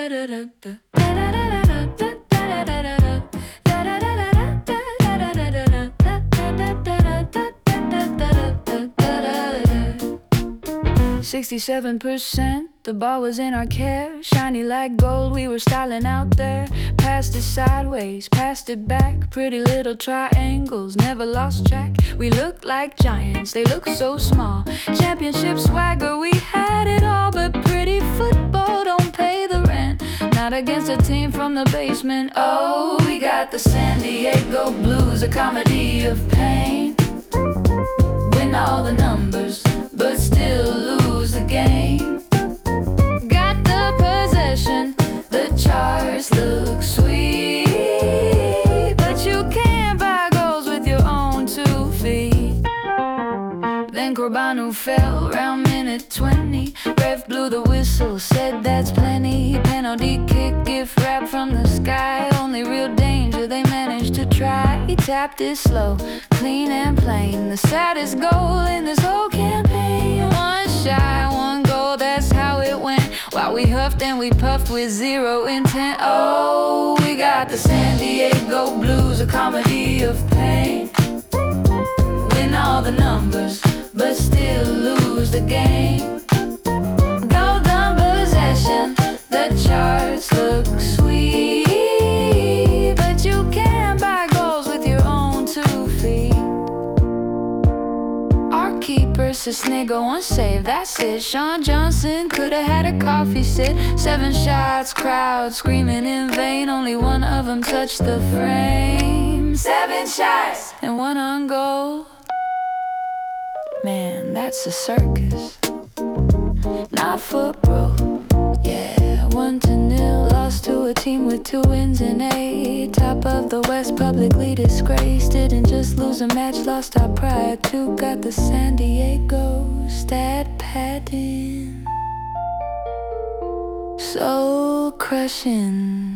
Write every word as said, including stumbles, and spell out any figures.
Sixty-seven percent, the ball was in our care. Shiny like gold, we were styling out there. Passed it sideways, passed it back. Pretty little triangles, never lost track. We looked like giants, they looked so small. Championship swagger, we had it all. But pretty football don't pay the rent, not against a team from the basement. Oh, we got the San Diego Blues, a comedy of pain. Win all the numbers, but still lose the game. Got the possession, the charts look sweet, but you can't buy goals with your own two feet. Then Corbano fell round minute twenty. Ref blew the whistle, said that's plenty. Penalty kick, gift wrap from the sky. Only real danger they managed to try. He tapped it slow, clean and plain. The saddest goal in this whole campaign. One shy, one goal, that's how it went. While we huffed and we puffed with zero intent. Oh, we got the San Diego Blues, a comedy of pain. Win all the numbers, but still lose the game. Golden possession, the charts look sweet, but you can't buy goals with your own two feet. Our keeper Cisnego on save, that's it. Sean Johnson could've had a coffee sit. Seven shots, crowd screaming in vain. Only one of them touched the frame. Seven shots and one on goal. Man, that's a circus, not football. Yeah, one to nil, lost to a team with two wins and eight. Top of the West, publicly disgraced. Didn't just lose a match, lost our pride too. Got the San Diego stat padding, soul crushing.